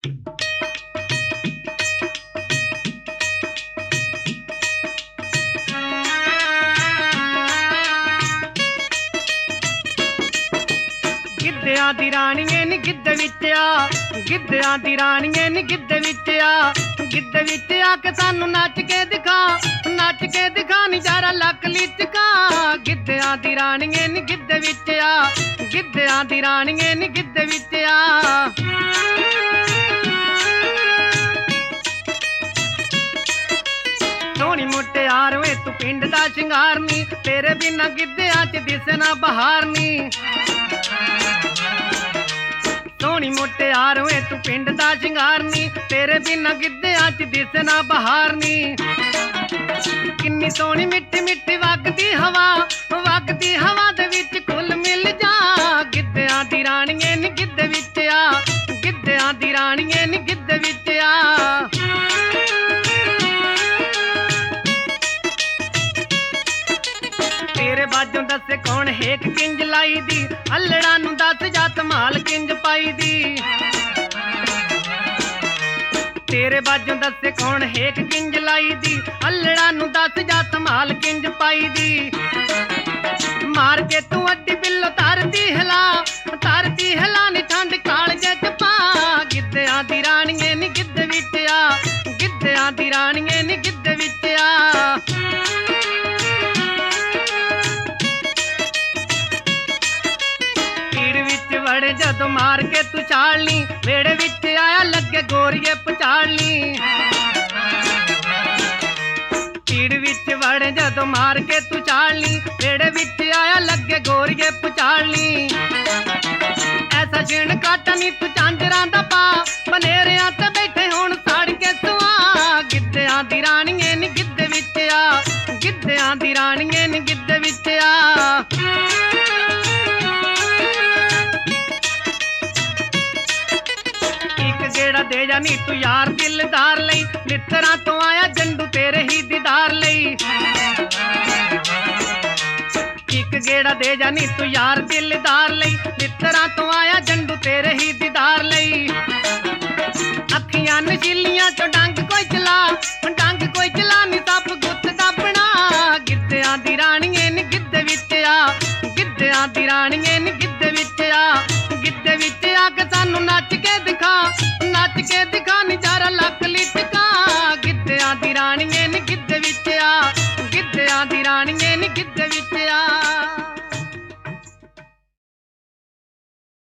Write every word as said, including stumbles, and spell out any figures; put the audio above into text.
गिद्धियां दी राणिए नी गिद्ध विच आ, गिद्धियां दी राणिए नी गिद्ध विच आ, गिद्ध विच आके सानू नच के दिखा, नच के दिखा नी जरा लक लिचका। गिद्धियां दी राणिए नी गिद्ध विच आ, गिद्धियां दी राणिए नी गिद्ध विच आ। सोहणी मुटियार वे तू पिंड दा शिंगार नी, तेरे बिना गिद्धियां च दिसे ना बहार नी। सोहणी मुटियार वे तू पिंड दा शिंगार नी, तेरे बिना गिद्धियां च दिसे ना बहार नी। किन्नी सोहणी मिट्टी मिट्टी वगदी हवा, वगदी हवा दे विच कुल मिल जा। गिद्धियां दी राणिए नी गिद्ध विच आ, गिद्धियां दी राणिए नी गिद्ध विच आ। तेरे बाजों दसे कौन हेक किंज लाई दी, अल्लड़ा नू दस जा धमाल किंज पाई दी। तेरे बाजों दसे कौन हेक किंज लाई दी, अल्लड़ा नू दस जा धमाल किंज पाई दी। मार के तू अड्डी बिल्लो तारदी हिला, तारदी हिला नी ठंड कालजे च पा। गिद्धियां दी राणिए नी गिद्ध विच आ, गिद्धियां दी राणिए नी गिद्ध विच आ। वड़ जदों मार के तू चालनी, वेड़े विच आया लगे गोरिए पचालनी। पीड़ विच वड़ जदों मार के तू चालनी, वेड़े विच आया लगे गोरिए पचालनी। ऐसा छिण काटा नी तू झांजरां दा पा, बनेरियां ते बैठे हुण सड़ के सुआ। गिद्धियां दी राणिए नी गिद्ध विच आ, गिद्धियां दी राणिए नी गिद्ध विच आ। दे जा नी तू यार दिलदार लई, मित्तरां तो आया जंडू तेरे ही दीदार लई। एक गेड़ा दे जा नी तू यार दिलदार लई, मित्तरां तो आया जंडू